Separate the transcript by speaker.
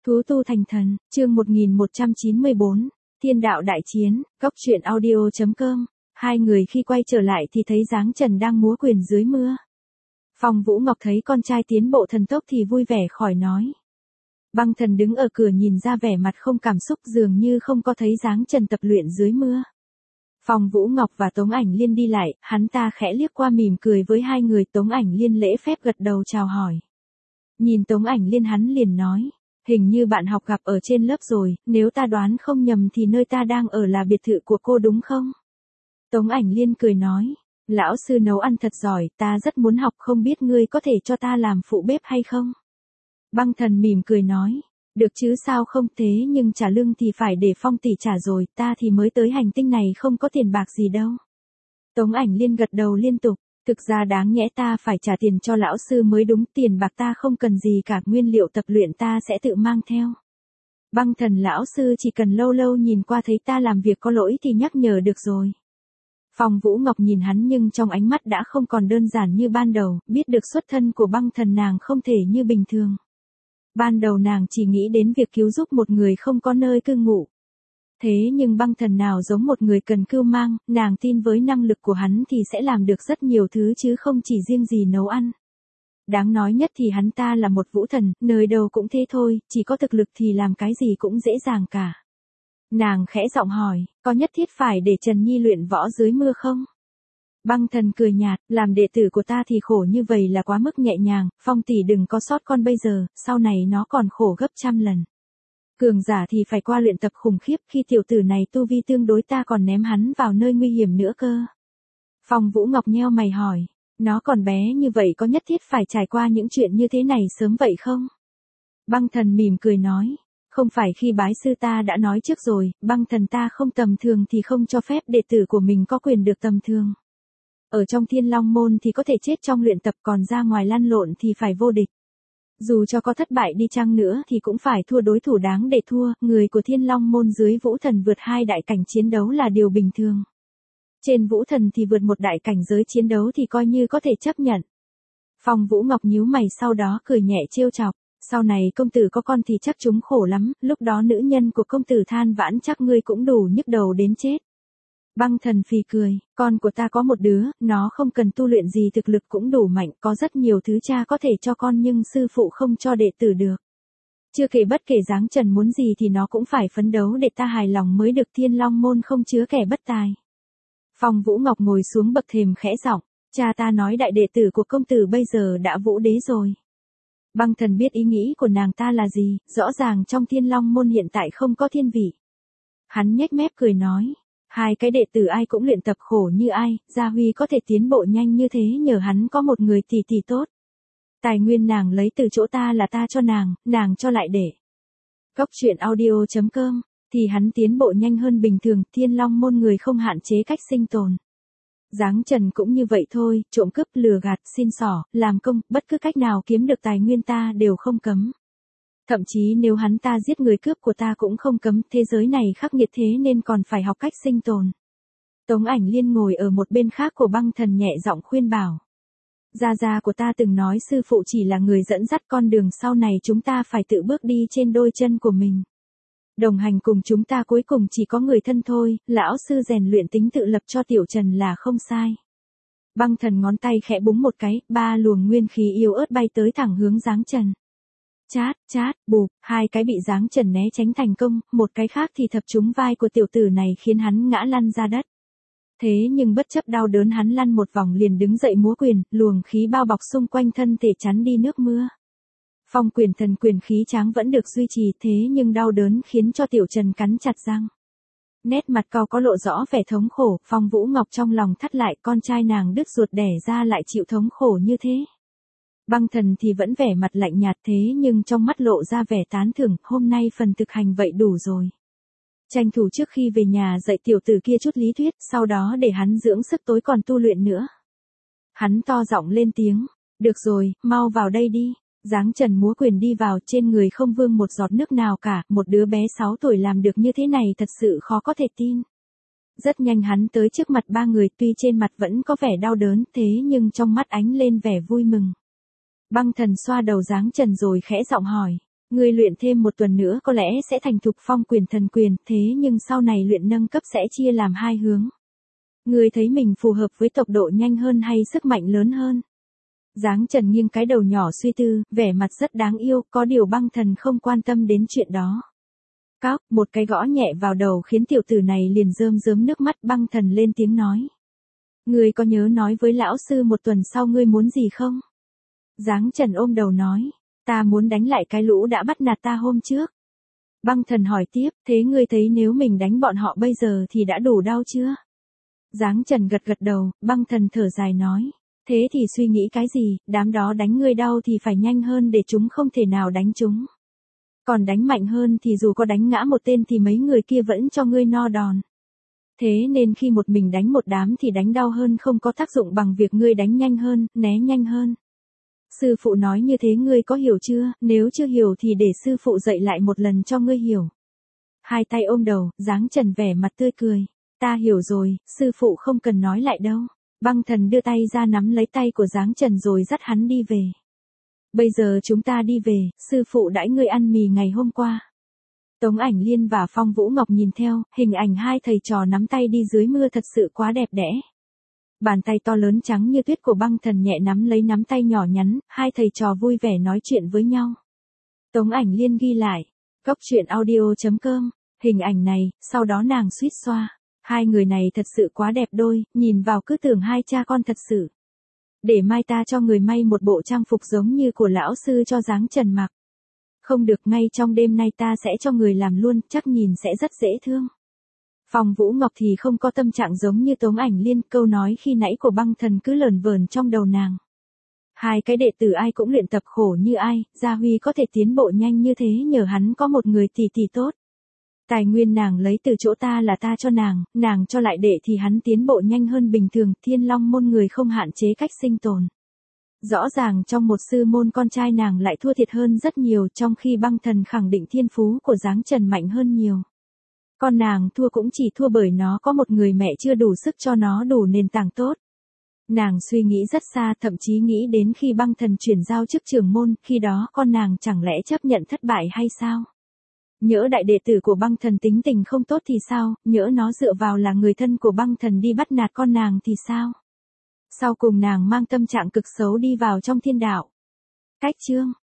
Speaker 1: Thú tu thành thần, chương 1194, Thiên đạo đại chiến, Cốc truyện audio.com. Hai người khi quay trở lại thì thấy Giáng Trần đang múa quyền dưới mưa. Phong Vũ Ngọc thấy con trai tiến bộ thần tốc thì vui vẻ khỏi nói. Băng Thần đứng ở cửa nhìn ra vẻ mặt không cảm xúc, dường như không có thấy Giáng Trần tập luyện dưới mưa. Phong Vũ Ngọc và Tống Ảnh Liên đi lại, hắn ta khẽ liếc qua mỉm cười với hai người. Tống Ảnh Liên lễ phép gật đầu chào hỏi. Nhìn Tống Ảnh Liên hắn liền nói, hình như bạn học gặp ở trên lớp rồi, nếu ta đoán không nhầm thì nơi ta đang ở là biệt thự của cô đúng không? Tống Ảnh Liên cười nói, lão sư nấu ăn thật giỏi, ta rất muốn học, không biết ngươi có thể cho ta làm phụ bếp hay không? Băng Thần mỉm cười nói, được chứ sao không, thế nhưng trả lương thì phải để Phong tỷ trả rồi, ta thì mới tới hành tinh này không có tiền bạc gì đâu. Tống Ảnh Liên gật đầu liên tục, thực ra đáng nhẽ ta phải trả tiền cho lão sư mới đúng, tiền bạc ta không cần gì cả, nguyên liệu tập luyện ta sẽ tự mang theo. Băng Thần lão sư chỉ cần lâu lâu nhìn qua thấy ta làm việc có lỗi thì nhắc nhở được rồi. Phong Vũ Ngọc nhìn hắn nhưng trong ánh mắt đã không còn đơn giản như ban đầu, biết được xuất thân của Băng Thần nàng không thể như bình thường. Ban đầu nàng chỉ nghĩ đến việc cứu giúp một người không có nơi cư ngụ. Thế nhưng Băng Thần nào giống một người cần cưu mang, nàng tin với năng lực của hắn thì sẽ làm được rất nhiều thứ chứ không chỉ riêng gì nấu ăn. Đáng nói nhất thì hắn ta là một vũ thần, nơi đâu cũng thế thôi, chỉ có thực lực thì làm cái gì cũng dễ dàng cả. Nàng khẽ giọng hỏi, có nhất thiết phải để Trần Nhi luyện võ dưới mưa không? Băng Thần cười nhạt, làm đệ tử của ta thì khổ như vậy là quá mức nhẹ nhàng, Phong tỷ đừng có sót con bây giờ, sau này nó còn khổ gấp trăm lần. Cường giả thì phải qua luyện tập khủng khiếp, khi tiểu tử này tu vi tương đối ta còn ném hắn vào nơi nguy hiểm nữa cơ. Phong Vũ Ngọc nheo mày hỏi, nó còn bé như vậy có nhất thiết phải trải qua những chuyện như thế này sớm vậy không? Băng Thần mỉm cười nói, không phải khi bái sư ta đã nói trước rồi, Băng Thần ta không tầm thường thì không cho phép đệ tử của mình có quyền được tầm thường. Ở trong Thiên Long môn thì có thể chết trong luyện tập, còn ra ngoài lăn lộn thì phải vô địch. Dù cho có thất bại đi chăng nữa thì cũng phải thua đối thủ đáng để thua, người của Thiên Long môn dưới vũ thần vượt hai đại cảnh chiến đấu là điều bình thường. Trên vũ thần thì vượt một đại cảnh giới chiến đấu thì coi như có thể chấp nhận. Phong Vũ Ngọc nhíu mày sau đó cười nhẹ trêu chọc, sau này công tử có con thì chắc chúng khổ lắm, lúc đó nữ nhân của công tử than vãn chắc ngươi cũng đủ nhức đầu đến chết. Băng Thần phì cười, con của ta có một đứa, nó không cần tu luyện gì thực lực cũng đủ mạnh, có rất nhiều thứ cha có thể cho con nhưng sư phụ không cho đệ tử được. Chưa kể bất kể Giáng Trần muốn gì thì nó cũng phải phấn đấu để ta hài lòng mới được, Thiên Long môn không chứa kẻ bất tài. Phong Vũ Ngọc ngồi xuống bậc thềm khẽ giọng, cha ta nói đại đệ tử của công tử bây giờ đã vũ đế rồi. Băng Thần biết ý nghĩ của nàng ta là gì, rõ ràng trong Thiên Long môn hiện tại không có thiên vị. Hắn nhếch mép cười nói, hai cái đệ tử ai cũng luyện tập khổ như ai, Gia Huy có thể tiến bộ nhanh như thế nhờ hắn có một người tỷ tỷ tốt. Tài nguyên nàng lấy từ chỗ ta là ta cho nàng cho lại để. Cốc truyện audio.com, thì hắn tiến bộ nhanh hơn bình thường, Thiên Long môn người không hạn chế cách sinh tồn. Giáng Trần cũng như vậy thôi, trộm cướp lừa gạt, xin xỏ, làm công, bất cứ cách nào kiếm được tài nguyên ta đều không cấm. Thậm chí nếu hắn ta giết người cướp của ta cũng không cấm, thế giới này khắc nghiệt thế nên còn phải học cách sinh tồn. Tống Ảnh Liên ngồi ở một bên khác của Băng Thần nhẹ giọng khuyên bảo. Gia của ta từng nói sư phụ chỉ là người dẫn dắt con đường, sau này chúng ta phải tự bước đi trên đôi chân của mình. Đồng hành cùng chúng ta cuối cùng chỉ có người thân thôi, lão sư rèn luyện tính tự lập cho tiểu Trần là không sai. Băng Thần ngón tay khẽ búng một cái, ba luồng nguyên khí yếu ớt bay tới thẳng hướng Giáng Trần. Chát, chát, bụp, hai cái bị Giáng Trần né tránh thành công, một cái khác thì thập trúng vai của tiểu tử này khiến hắn ngã lăn ra đất. Thế nhưng bất chấp đau đớn hắn lăn một vòng liền đứng dậy múa quyền, luồng khí bao bọc xung quanh thân thể chắn đi nước mưa. Phong quyền thần quyền khí tráng vẫn được duy trì, thế nhưng đau đớn khiến cho tiểu Trần cắn chặt răng. Nét mặt cau có lộ rõ vẻ thống khổ, Phong Vũ Ngọc trong lòng thắt lại, con trai nàng đứt ruột đẻ ra lại chịu thống khổ như thế. Băng Thần thì vẫn vẻ mặt lạnh nhạt thế nhưng trong mắt lộ ra vẻ tán thưởng, hôm nay phần thực hành vậy đủ rồi. Tranh thủ trước khi về nhà dạy tiểu tử kia chút lý thuyết, sau đó để hắn dưỡng sức tối còn tu luyện nữa. Hắn to giọng lên tiếng, được rồi, mau vào đây đi. Giáng Trần múa quyền đi vào, trên người không vương một giọt nước nào cả, một đứa bé 6 tuổi làm được như thế này thật sự khó có thể tin. Rất nhanh hắn tới trước mặt ba người, tuy trên mặt vẫn có vẻ đau đớn, thế nhưng trong mắt ánh lên vẻ vui mừng. Băng Thần xoa đầu Giáng Trần rồi khẽ giọng hỏi, Ngươi luyện thêm một tuần nữa có lẽ sẽ thành thục phong quyền thần quyền, thế nhưng sau này luyện nâng cấp sẽ chia làm hai hướng. Ngươi thấy mình phù hợp với tốc độ nhanh hơn hay sức mạnh lớn hơn? Giáng Trần nghiêng cái đầu nhỏ suy tư, vẻ mặt rất đáng yêu, có điều băng thần không quan tâm đến chuyện đó. Cóc, một cái gõ nhẹ vào đầu khiến tiểu tử này liền rơm rớm nước mắt. Băng thần lên tiếng nói. Ngươi có nhớ nói với lão sư một tuần sau ngươi muốn gì không? Giáng Trần ôm đầu nói. Ta muốn đánh lại cái lũ đã bắt nạt ta hôm trước. Băng thần hỏi tiếp, thế ngươi thấy nếu mình đánh bọn họ bây giờ thì đã đủ đau chưa? Giáng Trần gật gật đầu. Băng thần thở dài nói. Thế thì suy nghĩ cái gì, đám đó đánh ngươi đau thì phải nhanh hơn để chúng không thể nào đánh chúng. Còn đánh mạnh hơn thì dù có đánh ngã một tên thì mấy người kia vẫn cho ngươi no đòn. Thế nên khi một mình đánh một đám thì đánh đau hơn không có tác dụng bằng việc ngươi đánh nhanh hơn, né nhanh hơn. Sư phụ nói như thế ngươi có hiểu chưa, nếu chưa hiểu thì để sư phụ dạy lại một lần cho ngươi hiểu. Hai tay ôm đầu, Giáng Trần vẻ mặt tươi cười. Ta hiểu rồi, sư phụ không cần nói lại đâu. Băng thần đưa tay ra nắm lấy tay của Giáng Trần rồi dắt hắn đi về. Bây giờ chúng ta đi về, sư phụ đãi ngươi ăn mì ngày hôm qua. Tống Ảnh Liên và Phong Vũ Ngọc nhìn theo, hình ảnh hai thầy trò nắm tay đi dưới mưa thật sự quá đẹp đẽ. Bàn tay to lớn trắng như tuyết của băng thần nhẹ nắm lấy nắm tay nhỏ nhắn, hai thầy trò vui vẻ nói chuyện với nhau. Tống Ảnh Liên ghi lại, goctruyện.audio.com, hình ảnh này, sau đó nàng suýt xoa. Hai người này thật sự quá đẹp đôi, nhìn vào cứ tưởng hai cha con thật sự. Để mai ta cho người may một bộ trang phục giống như của lão sư cho Giáng Trần mặc. Không được, ngay trong đêm nay ta sẽ cho người làm luôn, chắc nhìn sẽ rất dễ thương. Phong Vũ Ngọc thì không có tâm trạng giống như Tống Ảnh Liên, câu nói khi nãy của băng thần cứ lởn vởn trong đầu nàng. Hai cái đệ tử ai cũng luyện tập khổ như ai, Gia Huy có thể tiến bộ nhanh như thế nhờ hắn có một người tỷ tỷ tốt. Tài nguyên nàng lấy từ chỗ ta là ta cho nàng cho lại đệ thì hắn tiến bộ nhanh hơn bình thường. Thiên Long môn người không hạn chế cách sinh tồn. Rõ ràng trong một sư môn con trai nàng lại thua thiệt hơn rất nhiều, trong khi băng thần khẳng định thiên phú của Giáng Trần mạnh hơn nhiều. Con nàng thua cũng chỉ thua bởi nó có một người mẹ chưa đủ sức cho nó đủ nền tảng tốt. Nàng suy nghĩ rất xa, thậm chí nghĩ đến khi băng thần chuyển giao chức trưởng môn, khi đó con nàng chẳng lẽ chấp nhận thất bại hay sao? Nhỡ đại đệ tử của băng thần tính tình không tốt thì sao, nhỡ nó dựa vào là người thân của băng thần đi bắt nạt con nàng thì sao? Sau cùng nàng mang tâm trạng cực xấu đi vào trong thiên đạo. Cách chương